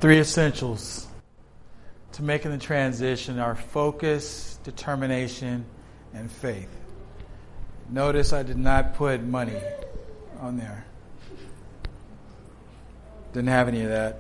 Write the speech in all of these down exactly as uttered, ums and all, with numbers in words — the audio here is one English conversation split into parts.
Three essentials to making the transition are focus, determination, and faith. Notice I did not put money on there. Didn't have any of that.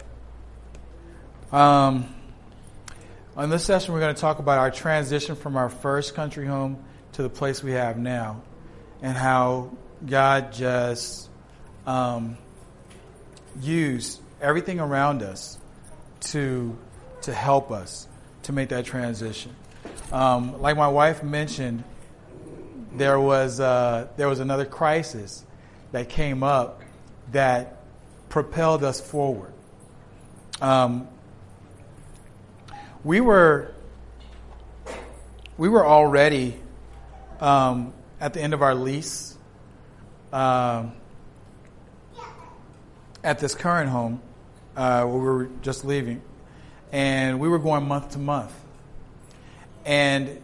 Um, on this session, we're going to talk about our transition from our first country home to the place we have now, and how God just um, used everything around us to to help us to make that transition. Um, like my wife mentioned, there was uh, there was another crisis that came up that propelled us forward. Um, we were we were already um, at the end of our lease uh, at this current home. Uh, we were just leaving, and we were going month to month. And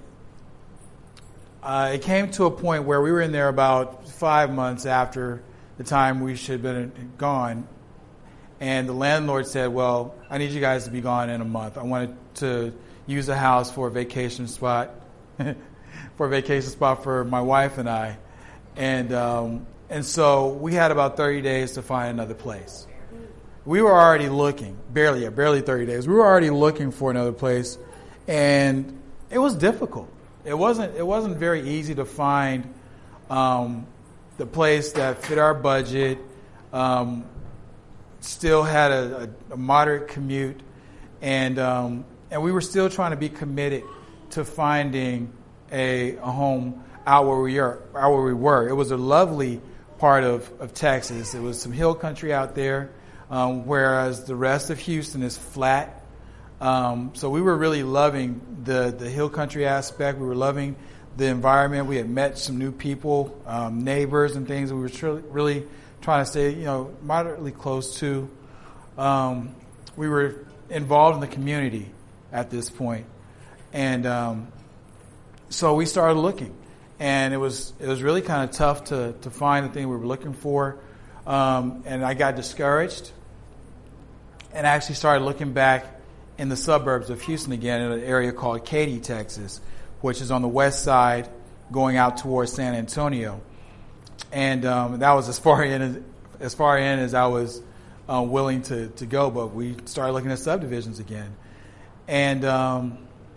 uh, it came to a point where we were in there about five months after the time we should have been gone. And the landlord said, well, I need you guys to be gone in a month. I wanted to use the house for a vacation spot, for a vacation spot for my wife and I. And, um, and so we had about thirty days to find another place. We were already looking, barely, yeah, barely thirty days. We were already looking for another place, and it was difficult. It wasn't, it wasn't very easy to find um, the place that fit our budget, um, still had a, a, a moderate commute, and um, and we were still trying to be committed to finding a, a home out where we are, out where we were. It was a lovely part of, of Texas. It was some hill country out there. Um, whereas the rest of Houston is flat. Um, so we were really loving the, the hill country aspect. We were loving the environment. We had met some new people, um, neighbors and things. We were truly, really trying to stay, you know, moderately close to. Um, we were involved in the community at this point. And um, so we started looking. And it was it was really kind of tough to, to find the thing we were looking for. Um, and I got discouraged. And I actually started looking back in the suburbs of Houston again in an area called Katy, Texas, which is on the west side going out towards San Antonio. And um, that was as far in as, as far in as I was uh, willing to, to go. But we started looking at subdivisions again. And um,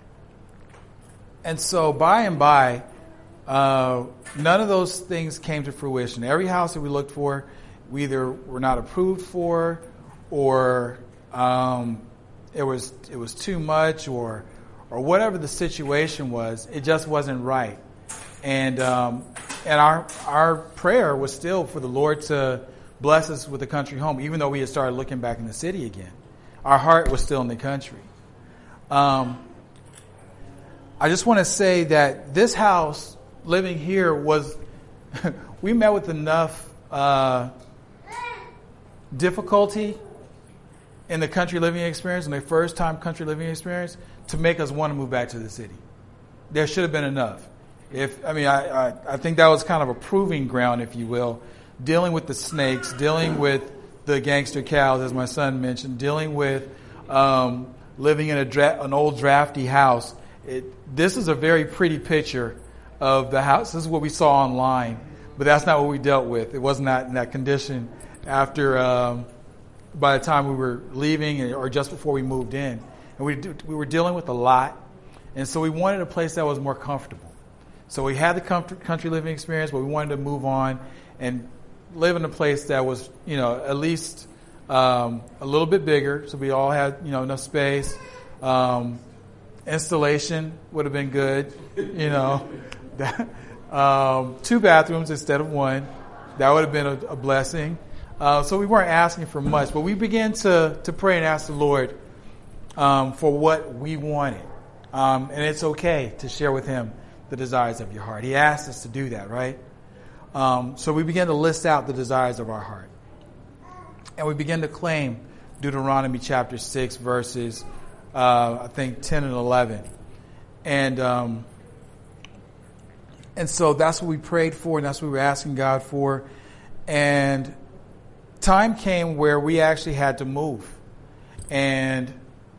and so by and by, uh, none of those things came to fruition. Every house that we looked for, we either were not approved for, or um, it was it was too much, or or whatever the situation was, it just wasn't right. And um, and our our prayer was still for the Lord to bless us with a country home, even though we had started looking back in the city again. Our heart was still in the country. Um, I just want to say that this house, living here, was we met with enough uh, difficulty in the country living experience, in the first time country living experience, to make us want to move back to the city. There should have been enough. If I mean, I, I, I think that was kind of a proving ground, if you will, dealing with the snakes, dealing with the gangster cows, as my son mentioned, dealing with um, living in a dra- an old drafty house. It, this is a very pretty picture of the house. This is what we saw online, but that's not what we dealt with. It was not in that condition after. Um, by the time we were leaving or just before we moved in. And we we were dealing with a lot. And so we wanted a place that was more comfortable. So we had the comfort, country living experience, but we wanted to move on and live in a place that was, you know, at least um, a little bit bigger. So we all had, you know, enough space. Um, installation would have been good, you know. um, two bathrooms instead of one. That would have been a, a blessing. Uh, so we weren't asking for much, but we began to, to pray and ask the Lord um, for what we wanted. Um, and it's okay to share with Him the desires of your heart. He asked us to do that, right? Um, so we began to list out the desires of our heart. And we began to claim Deuteronomy chapter six, verses, uh, I think, ten and eleven. And um, and so that's what we prayed for, and that's what we were asking God for. And time came where we actually had to move. And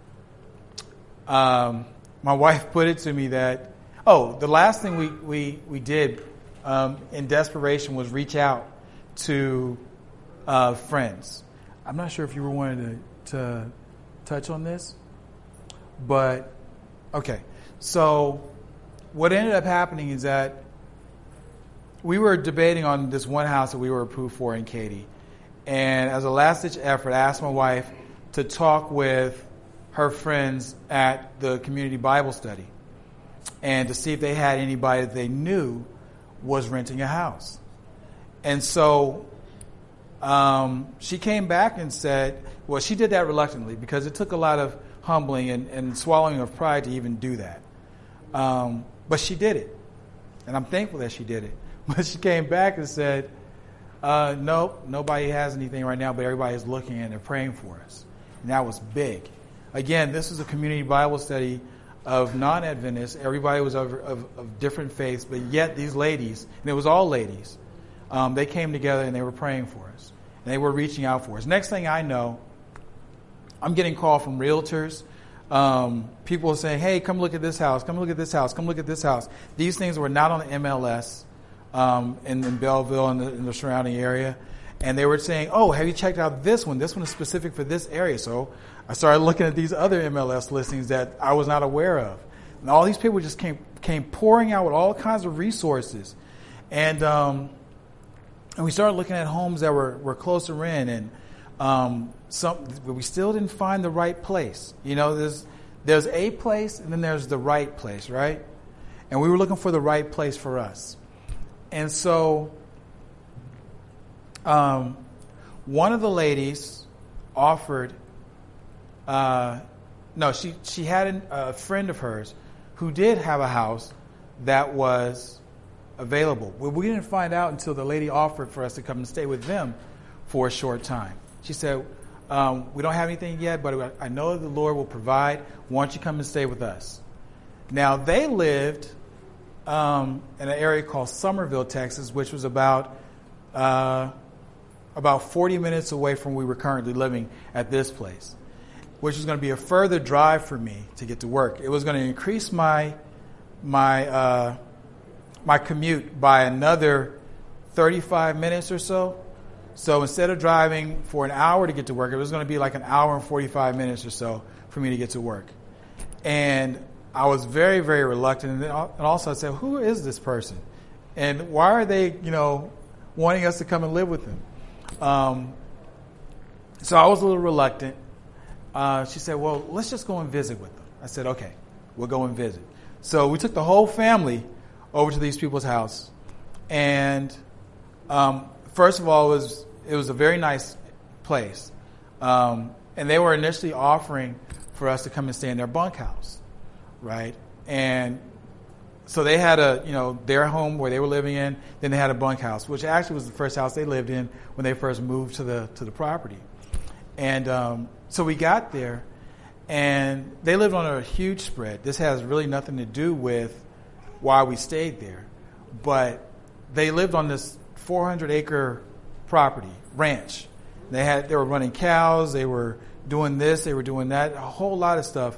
um, my wife put it to me that, oh, the last thing we, we, we did um, in desperation was reach out to uh, friends. I'm not sure if you were wanting to, to touch on this, but okay. So what ended up happening is that we were debating on this one house that we were approved for in Katy. And as a last-ditch effort, I asked my wife to talk with her friends at the community Bible study and to see if they had anybody that they knew was renting a house. And so um, she came back and said, well, she did that reluctantly because it took a lot of humbling and, and swallowing of pride to even do that. Um, but she did it. And I'm thankful that she did it. But she came back and said, uh, no, nobody has anything right now, but everybody is looking and they're praying for us. And that was big. Again, this is a community Bible study of non-Adventists. Everybody was of, of, of different faiths, but yet these ladies, and it was all ladies, um, they came together and they were praying for us. And they were reaching out for us. Next thing I know, I'm getting called from realtors. Um, people are saying, hey, come look at this house. Come look at this house. Come look at this house. These things were not on the M L S um, in, in Belleville and the, in the surrounding area. And they were saying, oh, have you checked out this one? This one is specific for this area. So I started looking at these other M L S listings that I was not aware of. And all these people just came came pouring out with all kinds of resources. And um, and we started looking at homes that were, were closer in. And um, some, but we still didn't find the right place. You know, there's there's a place and then there's the right place, right? And we were looking for the right place for us. And so um, one of the ladies offered, uh, no, she, she had an, a friend of hers who did have a house that was available. Well, we didn't find out until the lady offered for us to come and stay with them for a short time. She said, um, we don't have anything yet, but I know the Lord will provide. Why don't you come and stay with us? Now, they lived um, in an area called Somerville, Texas, which was about uh, about forty minutes away from where we were currently living at this place, which was going to be a further drive for me to get to work. It was going to increase my my uh, my commute by another thirty-five minutes or so. So instead of driving for an hour to get to work, it was going to be like an hour and forty-five minutes or so for me to get to work. And I was very, very reluctant. And, then, and also I said, who is this person? And why are they, you know, wanting us to come and live with them? Um, so I was a little reluctant. Uh, she said, well, let's just go and visit with them. I said, okay, we'll go and visit. So we took the whole family over to these people's house. And um, first of all, it was, it was a very nice place. Um, and they were initially offering for us to come and stay in their bunkhouse, right? And so they had a, you know, their home where they were living in, then they had a bunkhouse, which actually was the first house they lived in when they first moved to the to the property. And um, so we got there, and they lived on a huge spread. This has really nothing to do with why we stayed there, but they lived on this four hundred acre property, ranch. They had, they were running cows, they were doing this, they were doing that, a whole lot of stuff.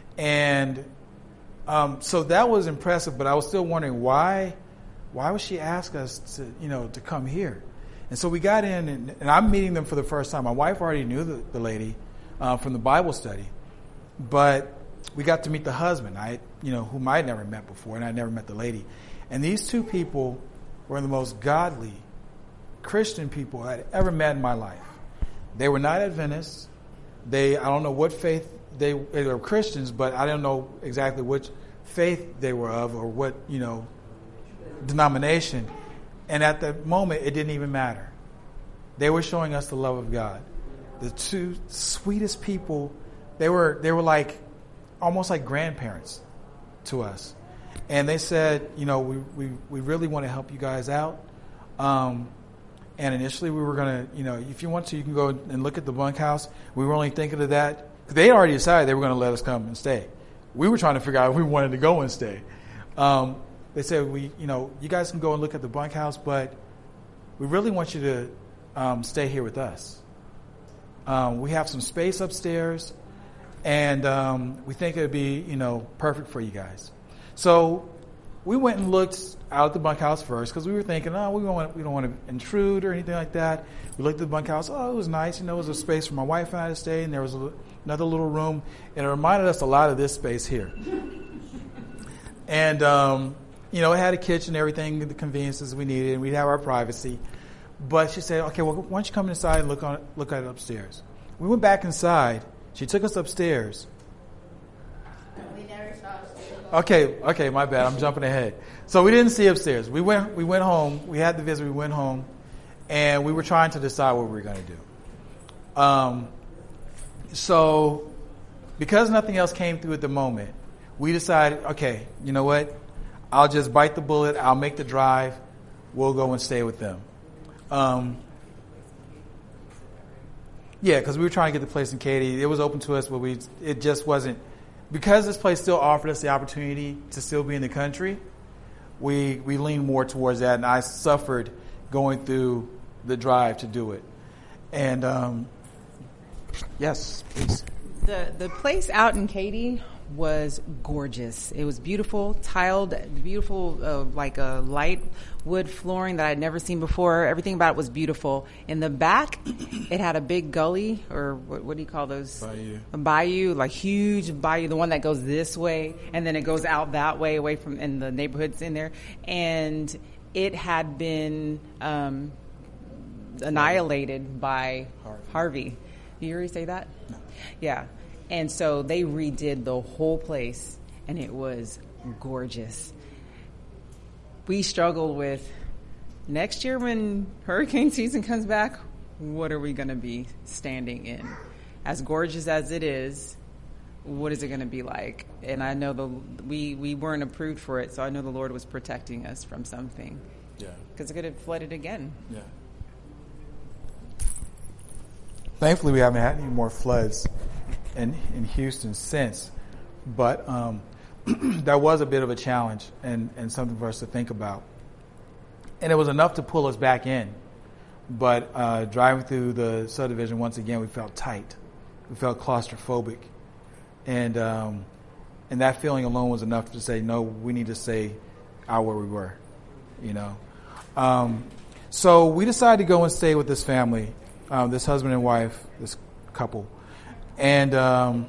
And um, so that was impressive, but I was still wondering why, why would she ask us to, you know, to come here? And so we got in, and, and I'm meeting them for the first time. My wife already knew the, the lady uh, from the Bible study, but we got to meet the husband, I, you know, whom I had never met before, and I never met the lady. And these two people were the most godly Christian people I'd ever met in my life. They were not Adventists. They, I don't know what faith they, they were Christians, but I don't know exactly which faith they were of or what, you know, denomination. And at that moment, it didn't even matter. They were showing us the love of God. The two sweetest people, they were, they were like, almost like grandparents to us. And they said, you know, we, we, we really want to help you guys out. Um, and initially we were going to, you know, if you want to, you can go and look at the bunkhouse. We were only thinking of that. They had already decided they were going to let us come and stay. We were trying to figure out if we wanted to go and stay. Um, they said, we, you know, you guys can go and look at the bunkhouse, but we really want you to um, stay here with us. Um, we have some space upstairs, and um, we think it would be, you know, perfect for you guys. So we went and looked out at the bunkhouse first because we were thinking, oh, we don't want, we don't want to intrude or anything like that. We looked at the bunkhouse. Oh, it was nice. You know, it was a space for my wife and I to stay, and there was a, another little room, and it reminded us a lot of this space here. And, um, you know, it had a kitchen, everything, the conveniences we needed, and we'd have our privacy. But she said, okay, well, why don't you come inside and look on look at it upstairs? We went back inside. She took us upstairs. We never saw upstairs. Okay, okay, my bad. I'm jumping ahead. So we didn't see upstairs. We went we went home. We had the visit. We went home, and we were trying to decide what we were going to do. Um, so because nothing else came through at the moment, we decided, okay, you know what? I'll just bite the bullet. I'll make the drive. We'll go and stay with them. Um, yeah, because we were trying to get the place in Katy. It was open to us, but we it just wasn't. Because this place still offered us the opportunity to still be in the country, we we leaned more towards that, and I suffered going through the drive to do it. And um, yes, please. The the place out in Katy was gorgeous. It was beautiful, tiled, beautiful, uh, like a light wood flooring that I'd never seen before. Everything about it was beautiful. In the back, it had a big gully, or what, what do you call those? Bayou. A bayou, like huge bayou, the one that goes this way, and then it goes out that way, away from in the neighborhoods in there. And it had been um, annihilated by Harvey. Harvey. Did you already say that? No. Yeah. And so they redid the whole place, and it was gorgeous. We struggled with, next year when hurricane season comes back, what are we going to be standing in? As gorgeous as it is, what is it going to be like? And I know the we, we weren't approved for it, so I know the Lord was protecting us from something. Yeah. Because it could have flooded again. Yeah. Thankfully, we haven't had any more floods in, in Houston since, but um, that was a bit of a challenge and, and something for us to think about. And it was enough to pull us back in, but uh, driving through the subdivision, once again, we felt tight. We felt claustrophobic. And um, and that feeling alone was enough to say, no, we need to stay out where we were, you know. Um, so we decided to go and stay with this family, um, this husband and wife, this couple. And um,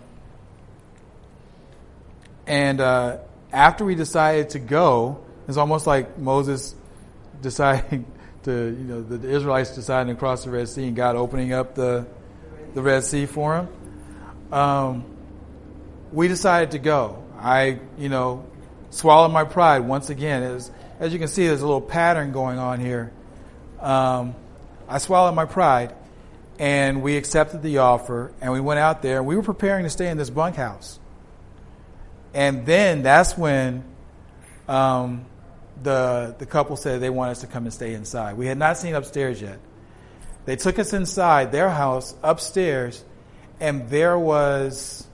and uh, after we decided to go, it's almost like Moses deciding to, you know, the, the Israelites deciding to cross the Red Sea and God opening up the the Red Sea for them. Um, we decided to go. I, you know, swallowed my pride once again. As as you can see, there's a little pattern going on here. Um, I swallowed my pride. And we accepted the offer, and we went out there. We were preparing to stay in this bunkhouse. And then that's when um, the the couple said they wanted us to come and stay inside. We had not seen upstairs yet. They took us inside their house, upstairs, and there was...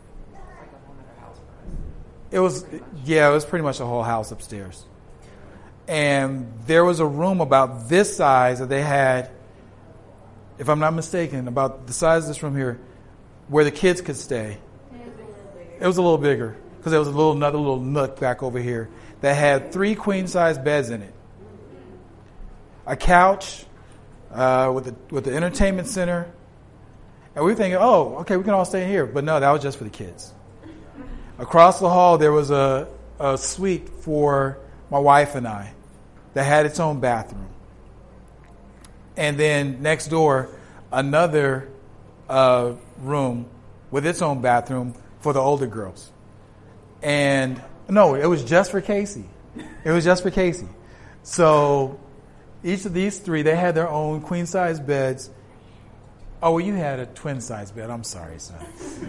It was, yeah, it was pretty much a whole house upstairs. And there was a room about this size that they had, if I'm not mistaken, about the size of this room here, where the kids could stay. It was a little bigger because there was a little another little nook back over here that had three queen size beds in it, a couch uh, with the with the entertainment center, and we were thinking, oh, okay, we can all stay here. But no, that was just for the kids. Across the hall, there was a, a suite for my wife and I that had its own bathroom. And then next door, another uh, room with its own bathroom for the older girls. And no, it was just for Casey. It was just for Casey. So each of these three, they had their own queen-size beds. Oh, well, you had a twin-size bed. I'm sorry, son.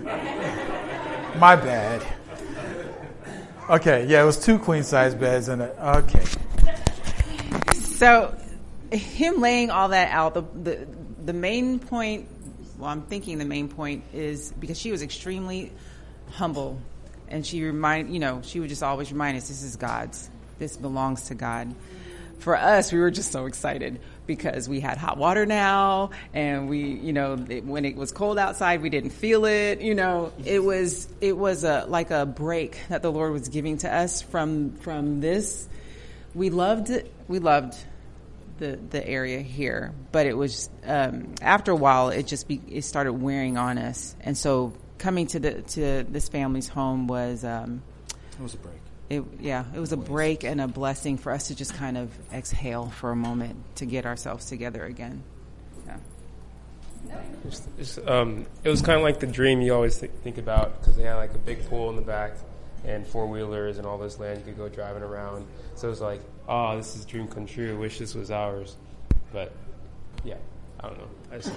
My bad. Okay, yeah, it was two queen-size beds and a, okay. So him laying all that out, the, the the main point, well, I'm thinking the main point is because she was extremely humble, and she remind, you know, she would just always remind us, this is God's, this belongs to God. For us, we were just so excited because we had hot water now, and we, you know, it, when it was cold outside, we didn't feel it. You know, it was it was a like a break that the Lord was giving to us from from this. We loved it. We loved the the area here, but it was um, after a while, it just be, it started wearing on us, and so coming to the to this family's home was um, it was a break. It, yeah, it was a break and a blessing for us to just kind of exhale for a moment to get ourselves together again. Yeah. It's, it's, um, it was kind of like the dream you always th- think about, because they had like a big pool in the back and four wheelers and all this land you could go driving around. So it was like, oh, this is a dream come true. I wish this was ours. But yeah, I don't know. I just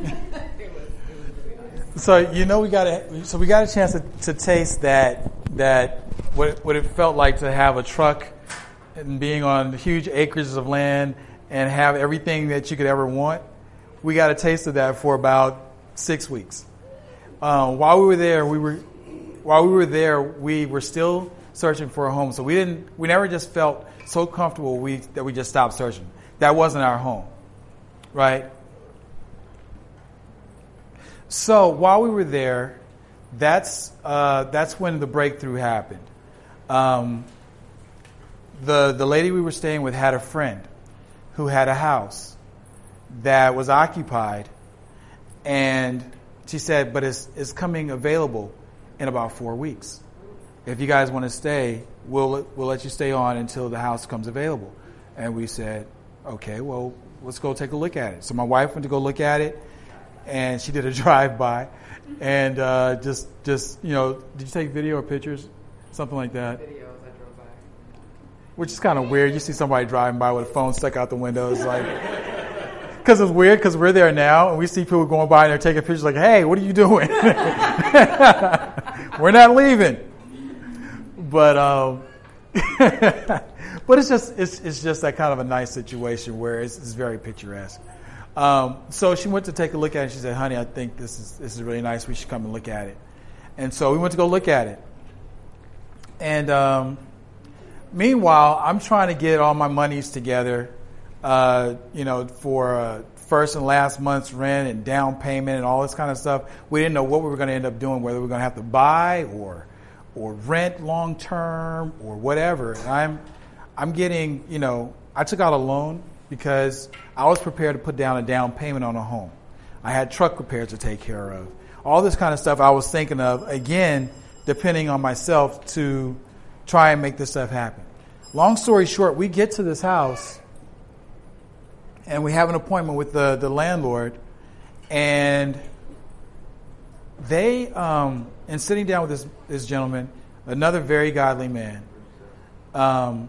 So you know we got a so we got a chance to, to taste that that what what it felt like to have a truck and being on huge acres of land and have everything that you could ever want. We got a taste of that for about six weeks. Um, while we were there, we were while we were there, we were still searching for a home. So we didn't we never just felt so comfortable we that we just stopped searching. That wasn't our home, right? So while we were there, that's uh, that's when the breakthrough happened. Um, the the lady we were staying with had a friend who had a house that was occupied, and she said, "But it's it's coming available in about four weeks. If you guys want to stay, we'll we'll let you stay on until the house comes available." And we said, "Okay, well, let's go take a look at it." So my wife went to go look at it. And she did a drive-by, and uh, just, just you know, did you take video or pictures, something like that? Videos, I drove by. Which is kind of weird. You see somebody driving by with a phone stuck out the window. It's like, because it's weird. Because we're there now, and we see people going by and they're taking pictures. Like, hey, what are you doing? We're not leaving. But, um, but it's just, it's, it's just that kind of a nice situation where it's, it's very picturesque. Um, so she went to take a look at it. She said, "Honey, I think this is this is really nice. We should come and look at it." And so we went to go look at it. And um, meanwhile, I'm trying to get all my monies together, uh, you know, for uh, first and last month's rent and down payment and all this kind of stuff. We didn't know what we were going to end up doing, whether we were going to have to buy or or rent long term or whatever. And I'm I'm getting, you know, I took out a loan, because I was prepared to put down a down payment on a home. I had truck repairs to take care of. All this kind of stuff I was thinking of, again, depending on myself to try and make this stuff happen. Long story short, we get to this house, and we have an appointment with the, the landlord, and they, um, and sitting down with this, this gentleman, another very godly man, um,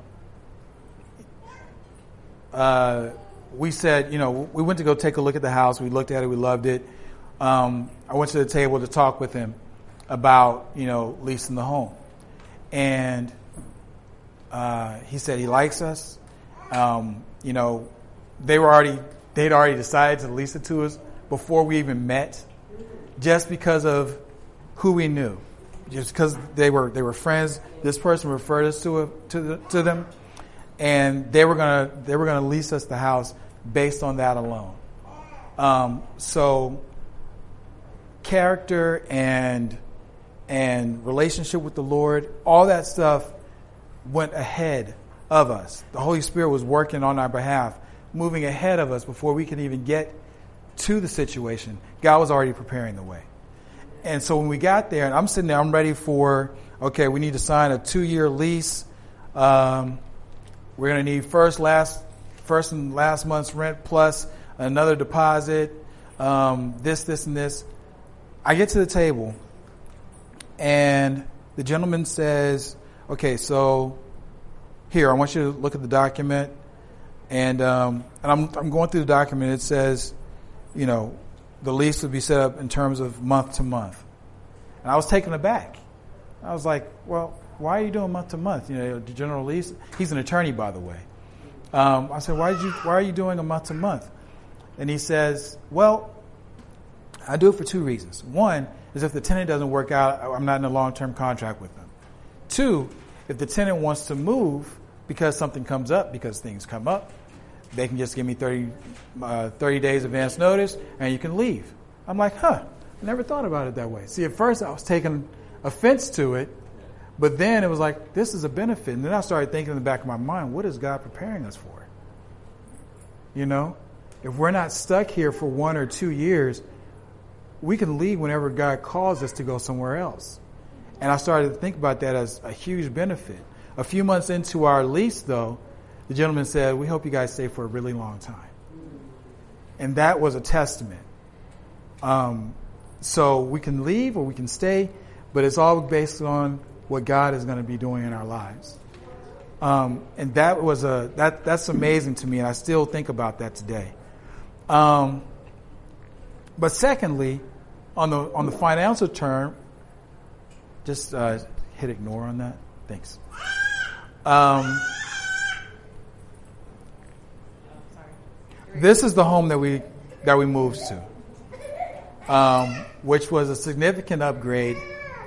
Uh, we said, you know, we went to go take a look at the house. We looked at it. We loved it. Um, I went to the table to talk with him about, you know, leasing the home. And uh, he said he likes us. Um, you know, they were already, they'd already decided to lease it to us before we even met, just because of who we knew. Just because they were, they were friends. This person referred us to, a, to, the, to them. And they were gonna they were gonna lease us the house based on that alone. Um, so character and and relationship with the Lord, all that stuff went ahead of us. The Holy Spirit was working on our behalf, moving ahead of us before we could even get to the situation. God was already preparing the way. And so when we got there, and I'm sitting there, I'm ready for, okay, we need to sign a two-year lease. Um, We're going to need first, last, first and last month's rent plus another deposit, um, this, this, and this. I get to the table, and the gentleman says, "Okay, so here, I want you to look at the document." And um, and I'm I'm going through the document. It says, you know, the lease would be set up in terms of month to month. And I was taken aback. I was like, well, why are you doing month to month? You know, the general lease. He's an attorney, by the way. Um, I said, why did you? Why are you doing a month to month? And he says, well, I do it for two reasons. One is if the tenant doesn't work out, I'm not in a long-term contract with them. Two, if the tenant wants to move because something comes up, because things come up, they can just give me thirty, uh, thirty days advance notice and you can leave. I'm like, huh, I never thought about it that way. See, at first I was taking offense to it, but then it was like, this is a benefit. And then I started thinking in the back of my mind, what is God preparing us for? You know, if we're not stuck here for one or two years, we can leave whenever God calls us to go somewhere else. And I started to think about that as a huge benefit. A few months into our lease, though, the gentleman said, we hope you guys stay for a really long time. And that was a testament. Um, so we can leave or we can stay, but it's all based on what God is going to be doing in our lives. Um, and that was a that that's amazing to me, and I still think about that today. Um, but secondly, on the on the financial term, just uh, hit ignore on that. Thanks. Um, this is the home that we that we moved to, um, which was a significant upgrade.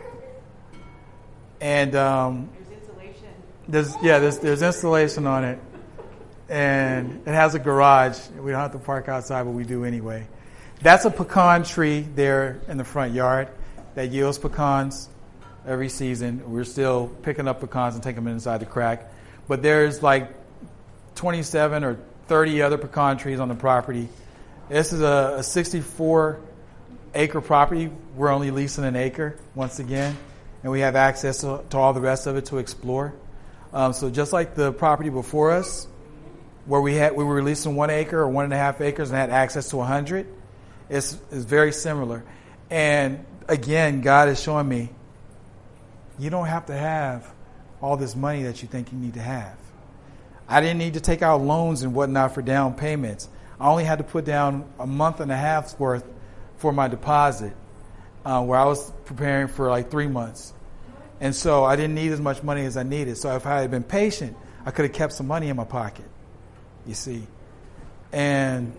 And um, There's insulation. there's yeah, there's there's installation on it, and it has a garage. We don't have to park outside, but we do anyway. That's a pecan tree there in the front yard that yields pecans every season. We're still picking up pecans and taking them inside the crack. But there's like twenty-seven or thirty other pecan trees on the property. This is a, a sixty-four acre property. We're only leasing an acre once again, and we have access to, to all the rest of it to explore. Um, so just like the property before us, where we had we were leasing one acre or one and a half acres and had access to a hundred, it's, it's very similar. And again, God is showing me, you don't have to have all this money that you think you need to have. I didn't need to take out loans and whatnot for down payments. I only had to put down a month and a half's worth for my deposit, uh, where I was preparing for like three months. And so I didn't need as much money as I needed. So if I had been patient, I could have kept some money in my pocket, you see. And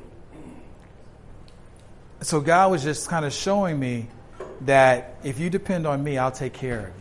so God was just kind of showing me that if you depend on me, I'll take care of you.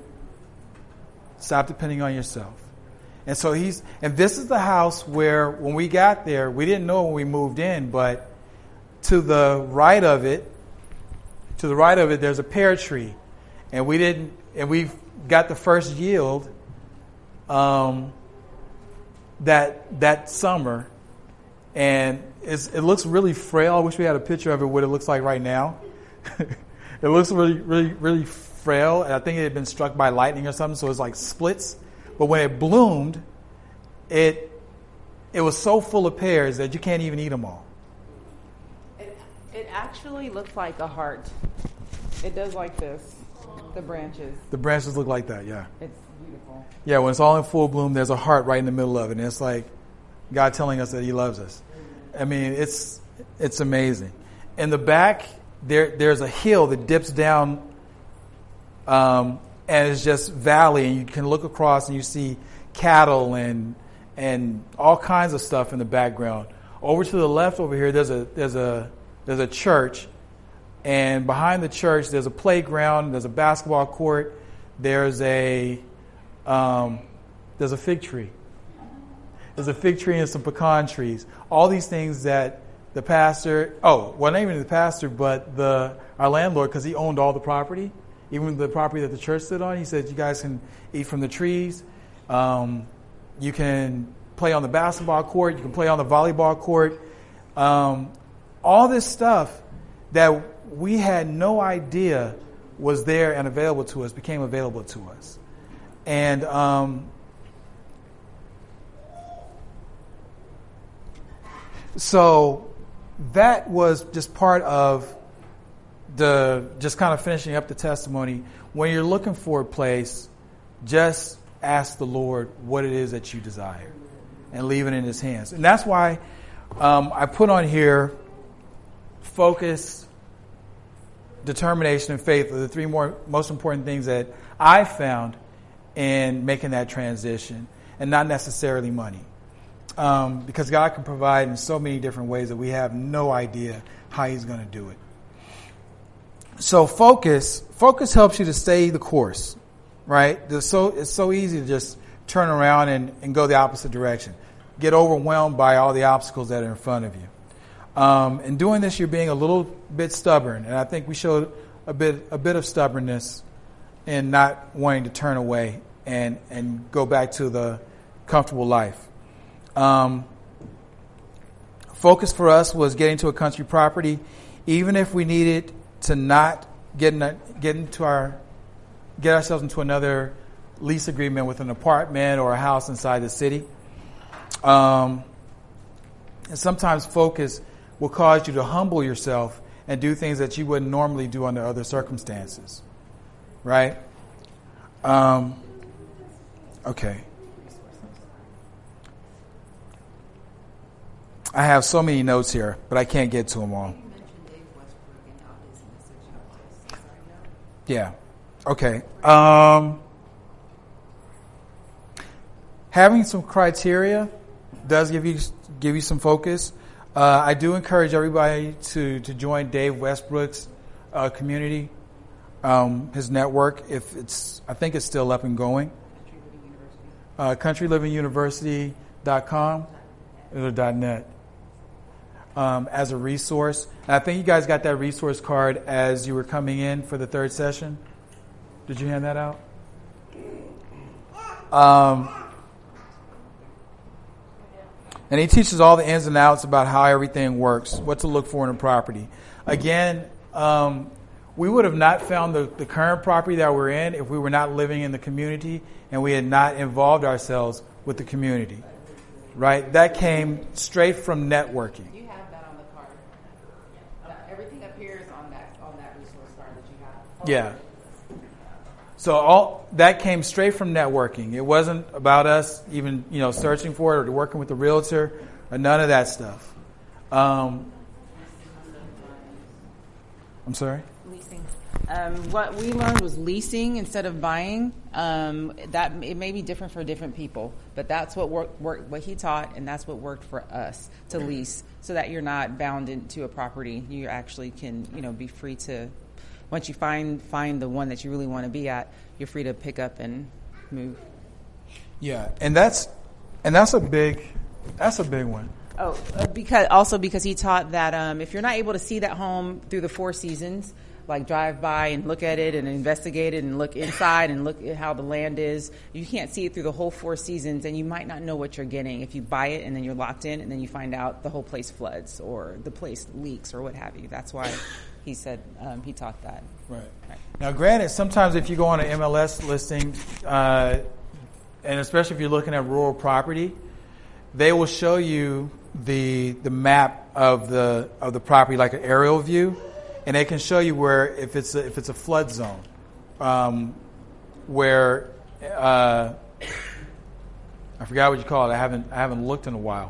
Stop depending on yourself. And so he's, and this is the house where when we got there, we didn't know when we moved in, but to the right of it, to the right of it, there's a pear tree. And we didn't, and we've got the first yield, um, that, that summer. And it's, it looks really frail. I wish we had a picture of it, what it looks like right now. It looks really, really, really frail. And I think it had been struck by lightning or something, so it's like splits. But when it bloomed, it it was so full of pears that you can't even eat them all. It, it actually looks like a heart. It does like this, the branches. The branches look like that, yeah. It's beautiful. Yeah, when it's all in full bloom, there's a heart right in the middle of it. And it's like God telling us that he loves us. I mean, it's it's amazing. In the back, there there's a hill that dips down, um, and it's just valley, and you can look across and you see cattle and and all kinds of stuff in the background. Over to the left over here, there's a there's a there's a church, and behind the church there's a playground, there's a basketball court, there's a um, there's a fig tree. There's a fig tree and some pecan trees. All these things that the pastor, oh, well, not even the pastor, but the our landlord, because he owned all the property, even the property that the church stood on. He said, you guys can eat from the trees. Um, you can play on the basketball court. You can play on the volleyball court. Um, all this stuff that we had no idea was there and available to us became available to us. And um, so that was just part of the, just kind of finishing up the testimony. When you're looking for a place, just ask the Lord what it is that you desire and leave it in his hands. And that's why um, I put on here focus, determination, and faith are the three more most important things that I found in making that transition, and not necessarily money. Um, because God can provide in so many different ways that we have no idea how he's going to do it. So focus, focus helps you to stay the course, right? It's so, it's so easy to just turn around and, and go the opposite direction. get overwhelmed by all the obstacles that are in front of you. Um, in doing this, you're being a little bit stubborn, and I think we showed a bit a bit of stubbornness in not wanting to turn away and and go back to the comfortable life. Um, focus for us was getting to a country property, even if we needed to not get in a, get into our get ourselves into another lease agreement with an apartment or a house inside the city. Um, and sometimes focus will cause you to humble yourself and do things that you wouldn't normally do under other circumstances, right? Um, okay. I have so many notes here, but I can't get to them all. Yeah. Okay. Um, having some criteria does give you give you some focus. Uh, I do encourage everybody to, to join Dave Westbrook's uh, community, um, his network. If it's, I think it's still up and going. Uh, country living university dot com or .net um, as a resource. And I think you guys got that resource card as you were coming in for the third session. Did you hand that out? Um, and he teaches all the ins and outs about how everything works, what to look for in a property. Again, um, we would have not found the, the current property that we're in if we were not living in the community and we had not involved ourselves with the community. Right? That came straight from networking. You have that on the card. That, everything appears on that on that resource card that you have. Yeah. So all that came straight from networking. It wasn't about us even, you know, searching for it or working with the realtor or none of that stuff. Um, I'm sorry? Leasing. Um, what we learned was leasing instead of buying. Um, that it may be different for different people, but that's what worked, worked. What he taught, and that's what worked for us to lease, so that you're not bound into a property. You actually can, you know, be free to. Once you find find the one that you really want to be at, you're free to pick up and move. Yeah, and that's and that's a big that's a big one. Oh, because also because he taught that um, if you're not able to see that home through the four seasons, like drive by and look at it and investigate it and look inside and look at how the land is, you can't see it through the whole four seasons, and you might not know what you're getting if you buy it and then you're locked in and then you find out the whole place floods or the place leaks or what have you. That's why he said um, he taught that. Right. right. Now, granted, sometimes if you go on an M L S listing, uh, and especially if you're looking at rural property, they will show you the the map of the of the property, like an aerial view, and they can show you where if it's a, if it's a flood zone, um, where uh, I forgot what you call it. I haven't I haven't looked in a while.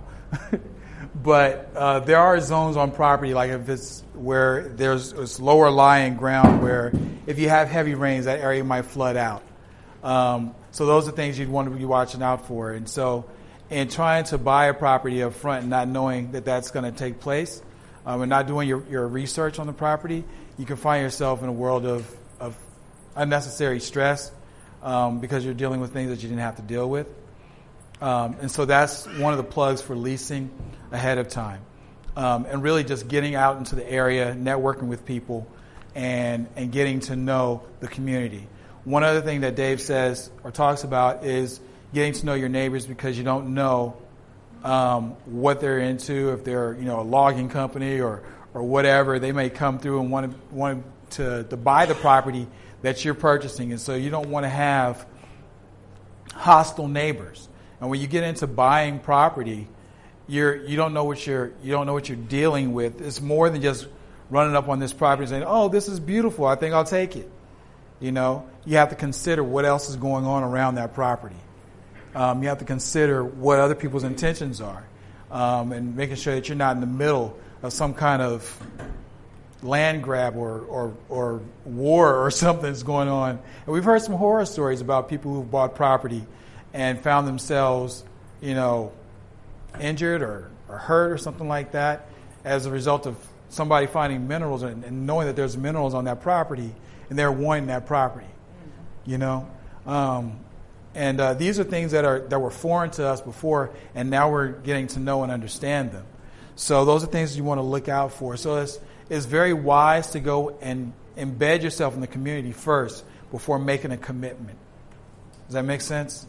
But uh, there are zones on property, like if it's where there's it's lower lying ground, where if you have heavy rains, that area might flood out. Um, so those are things you'd want to be watching out for. And so in trying to buy a property up front and not knowing that that's going to take place, um, and not doing your, your research on the property, you can find yourself in a world of, of unnecessary stress um, because you're dealing with things that you didn't have to deal with. Um, and so that's one of the plugs for leasing ahead of time. Um, and really just getting out into the area, networking with people, and, and getting to know the community. One other thing that Dave says or talks about is getting to know your neighbors, because you don't know um, what they're into. If they're, you know, a logging company or, or whatever, they may come through and want to, want to, to buy the property that you're purchasing. And so you don't want to have hostile neighbors. And when you get into buying property, you're you don't know what you're you don't know what you're dealing with. It's more than just running up on this property and saying, "Oh, this is beautiful. I think I'll take it." You know, you have to consider what else is going on around that property. Um, you have to consider what other people's intentions are, um, and making sure that you're not in the middle of some kind of land grab or or, or war or something that's going on. And we've heard some horror stories about people who've bought property and found themselves, you know, injured or, or hurt or something like that as a result of somebody finding minerals and, and knowing that there's minerals on that property and they're wanting that property, you know. Um, And uh, these are things that are that were foreign to us before, and now we're getting to know and understand them. So those are things you want to look out for. So it's, it's very wise to go and embed yourself in the community first before making a commitment. Does that make sense?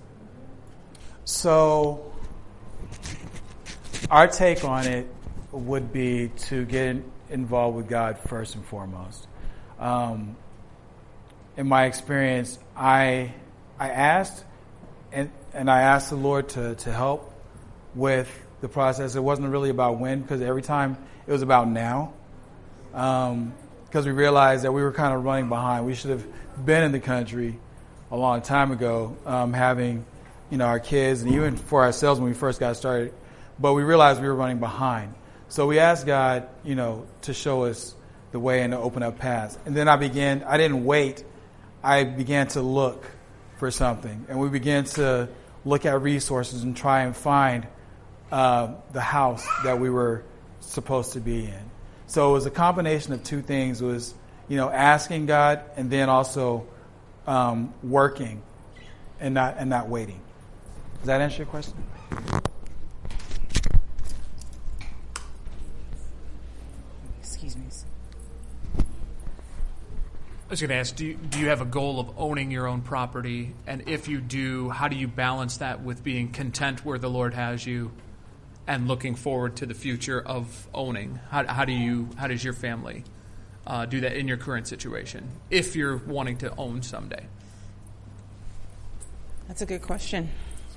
So our take on it would be to get in, involved with God first and foremost. Um, in my experience, I I asked, and and I asked the Lord to to help with the process. It wasn't really about when, because every time it was about now. Um, because we realized that we were kind of running behind. We should have been in the country a long time ago, um, having, you know, our kids, and even for ourselves when we first got started. But we realized we were running behind. So we asked God, you know, to show us the way and to open up paths. And then I began, I didn't wait. I began to look for something. And we began to look at resources and try and find uh, the house that we were supposed to be in. So it was a combination of two things. It was, you know, asking God, and then also um, working and not and not waiting. Does that answer your question? Excuse me. I was going to ask, do you, do you have a goal of owning your own property? And if you do, how do you balance that with being content where the Lord has you and looking forward to the future of owning? How, how do you, how does your family uh, do that in your current situation if you're wanting to own someday? That's a good question.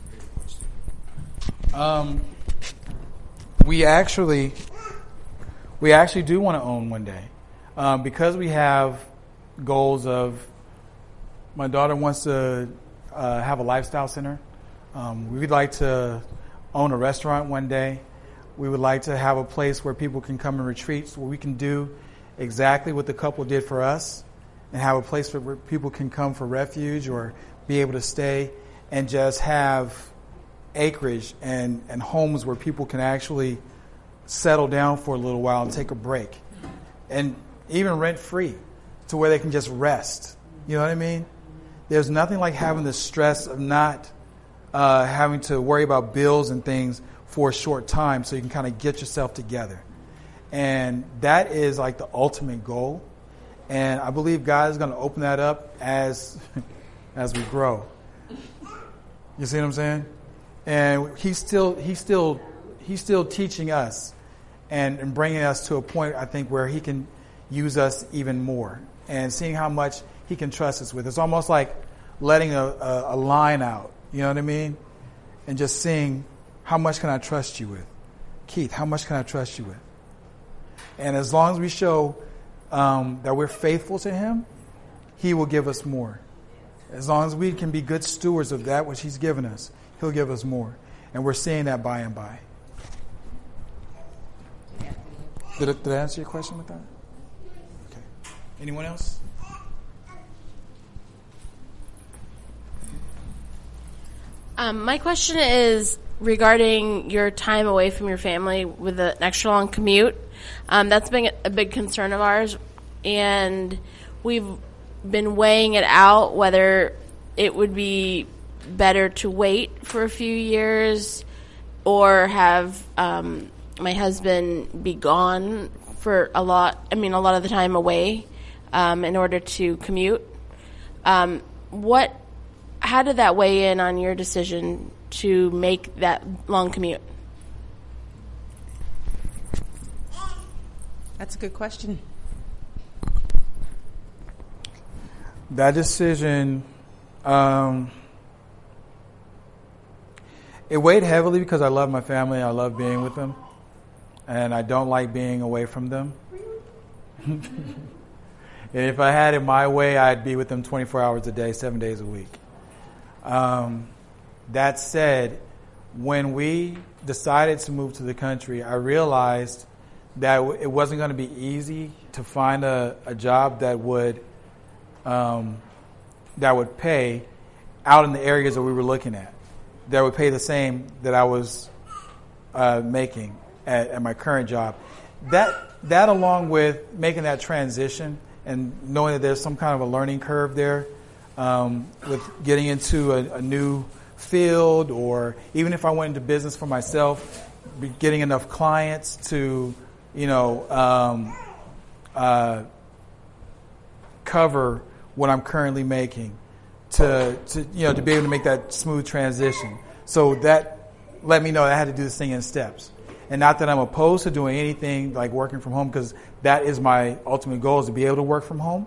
Um, we actually, we actually do want to own one day, um, because we have goals of. My daughter wants to uh, have a lifestyle center. Um, we would like to own a restaurant one day. We would like to have a place where people can come and retreat, where we can do exactly what the couple did for us, and have a place where people can come for refuge or be able to stay, and just have acreage and, and homes where people can actually settle down for a little while and take a break, and even rent free to where they can just rest. You know what I mean? There's nothing like having the stress of not uh, having to worry about bills and things for a short time, so you can kind of get yourself together. And that is like the ultimate goal. And I believe God is going to open that up as as we grow. You see what I'm saying? And he's still he's still he's still teaching us and, and bringing us to a point, I think, where he can use us even more, and seeing how much he can trust us with. It's almost like letting a, a, a line out, you know what I mean? And just seeing, how much can I trust you with? Keith, how much can I trust you with? And as long as we show um, that we're faithful to him, he will give us more. As long as we can be good stewards of that which he's given us, he'll give us more. And we're seeing that by and by. Did, it, did I answer your question with that? Okay. Anyone else? Um, my question is regarding your time away from your family with an extra long commute. Um, that's been a big concern of ours, and we've been weighing it out whether it would be better to wait for a few years or have um, my husband be gone for a lot, I mean, a lot of the time away um, in order to commute. Um, what, how did that weigh in on your decision to make that long commute? That's a good question. That decision, um, it weighed heavily because I love my family. I love being with them. And I don't like being away from them. And if I had it my way, I'd be with them twenty-four hours a day, seven days a week. Um, that said, when we decided to move to the country, I realized that it wasn't going to be easy to find a, a job that would um, that would pay out in the areas that we were looking at, that would pay the same that I was uh, making at, at my current job. That that along with making that transition and knowing that there's some kind of a learning curve there, um, with getting into a, a new field, or even if I went into business for myself, be getting enough clients to, you know, um, uh, cover what I'm currently making, to, to, you know, to be able to make that smooth transition. So that let me know that I had to do this thing in steps. And not that I'm opposed to doing anything like working from home, because that is my ultimate goal, is to be able to work from home.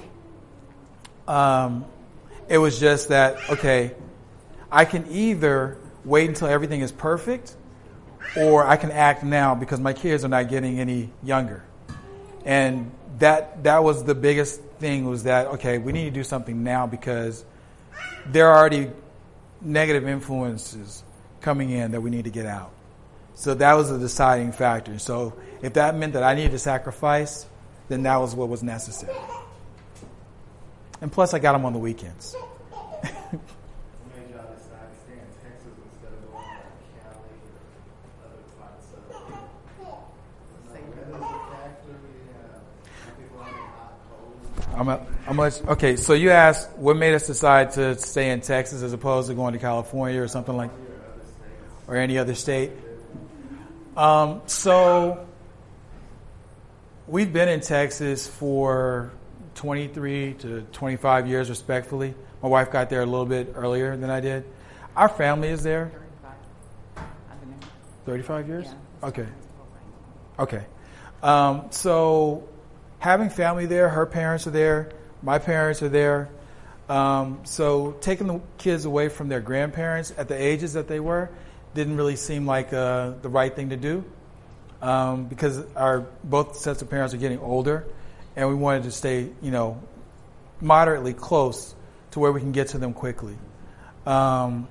Um, it was just that, okay, I can either wait until everything is perfect, or I can act now because my kids are not getting any younger. And that that was the biggest thing, was that, okay, we need to do something now because there are already negative influences coming in that we need to get out. So that was a deciding factor. So if that meant that I needed to sacrifice, then that was what was necessary. And plus, I got them on the weekends. I'm a, I'm a, okay, so you asked what made us decide to stay in Texas as opposed to going to California or something like, or any other state. Um, so we've been in Texas for twenty-three to twenty-five years, respectfully. My wife got there a little bit earlier than I did. Our family is there. thirty-five years? Okay. Okay. Um, so having family there, her parents are there, my parents are there. Um, so taking the kids away from their grandparents at the ages that they were didn't really seem like uh, the right thing to do, um, because our both sets of parents are getting older, and we wanted to stay, you know, moderately close to where we can get to them quickly. Um,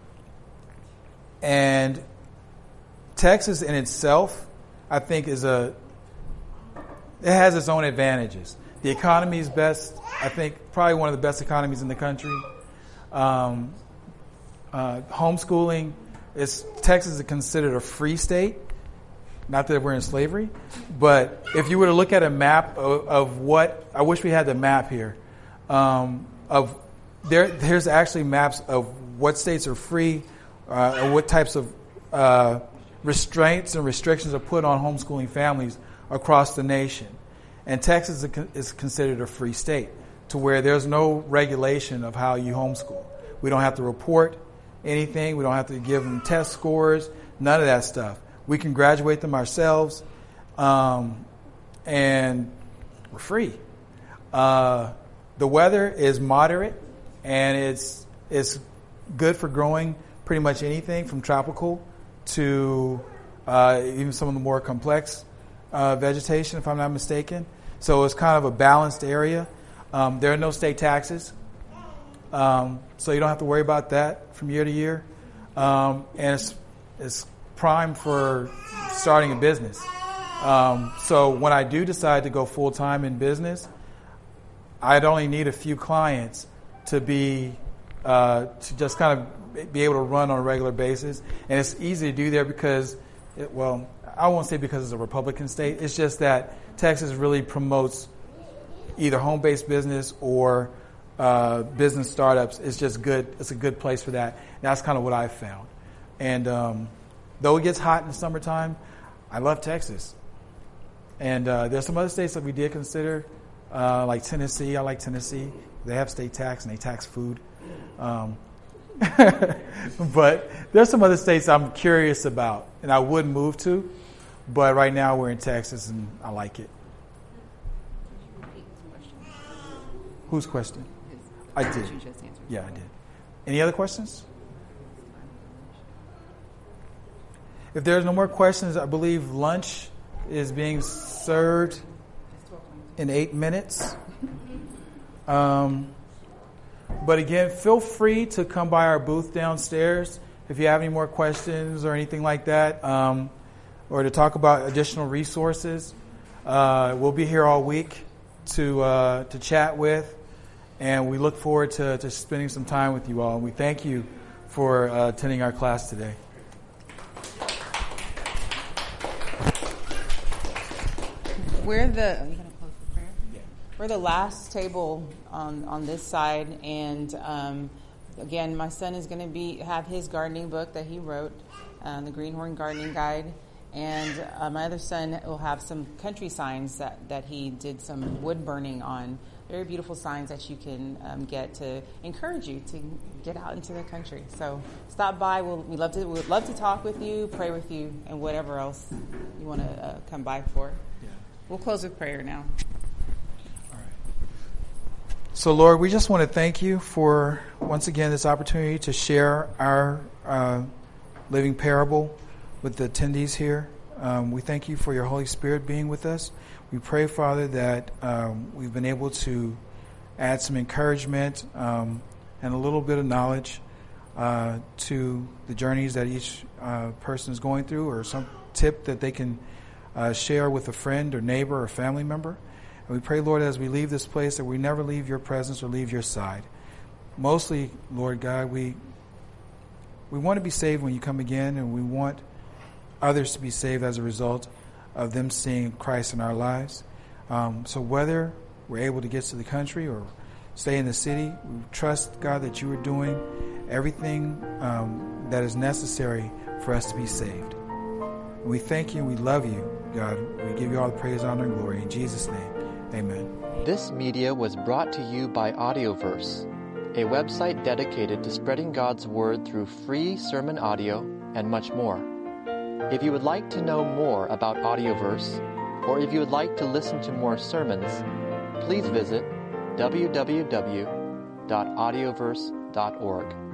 and Texas in itself, I think, is a it has its own advantages. The economy is best, I think, probably one of the best economies in the country. Um, uh, homeschooling is Texas is considered a free state. Not that we're in slavery, but if you were to look at a map of, of what, I wish we had the map here. Um, of there, there's actually maps of what states are free, uh, or what types of uh, restraints and restrictions are put on homeschooling families across the nation. And Texas is considered a free state, to where there's no regulation of how you homeschool. We don't have to report anything. We don't have to give them test scores, none of that stuff. We can graduate them ourselves, um, and we're free. Uh, the weather is moderate, and it's it's good for growing pretty much anything from tropical to uh, even some of the more complex uh, vegetation, if I'm not mistaken. So it's kind of a balanced area. Um, there are no state taxes, um, so you don't have to worry about that from year to year. Um, and it's it's prime for starting a business. Um, so when I do decide to go full time in business, I'd only need a few clients to be uh, to just kind of be able to run on a regular basis. And it's easy to do there because, it, well, I won't say because it's a Republican state. It's just that Texas really promotes either home-based business or uh, business startups. It's just good. It's a good place for that. And that's kind of what I've found. And um, though it gets hot in the summertime, I love Texas. And uh, there's some other states that we did consider, uh, like Tennessee. I like Tennessee. They have state tax and they tax food. Um, but there's some other states I'm curious about and I would move to. But right now we're in Texas, and I like it. Whose question? I did. Yeah, I did. Any other questions? If there's no more questions, I believe lunch is being served in eight minutes. Um, but again, feel free to come by our booth downstairs if you have any more questions or anything like that. Um, or to talk about additional resources. Uh, we'll be here all week to uh, to chat with, and we look forward to, to spending some time with you all. And we thank you for uh, attending our class today. We're the... Are you going to close the prayer? Yeah. we're the last table on, on this side, and um, again, my son is going to be have his gardening book that he wrote, uh, the Greenhorn Gardening Guide, and uh, my other son will have some country signs that, that he did some wood burning on. Very beautiful signs that you can um, get to encourage you to get out into the country. So stop by. We'll, we love to. We would love to talk with you, pray with you, and whatever else you want to uh, come by for. Yeah. We'll close with prayer now. All right. So, Lord, we just want to thank you for once again this opportunity to share our uh, living parable with the attendees here. Um, we thank you for your Holy Spirit being with us. We pray, Father, that um, we've been able to add some encouragement um, and a little bit of knowledge uh, to the journeys that each uh, person is going through, or some tip that they can uh, share with a friend or neighbor or family member. And we pray, Lord, as we leave this place, that we never leave your presence or leave your side. Mostly, Lord God, we we want to be saved when you come again, and we want others to be saved as a result of them seeing Christ in our lives. Um, so whether we're able to get to the country or stay in the city, we trust, God, that you are doing everything um, that is necessary for us to be saved. And we thank you and we love you, God. We give you all the praise, honor, and glory. In Jesus' name, amen. This media was brought to you by Audioverse, a website dedicated to spreading God's word through free sermon audio and much more. If you would like to know more about Audioverse, or if you would like to listen to more sermons, please visit w w w dot audioverse dot org.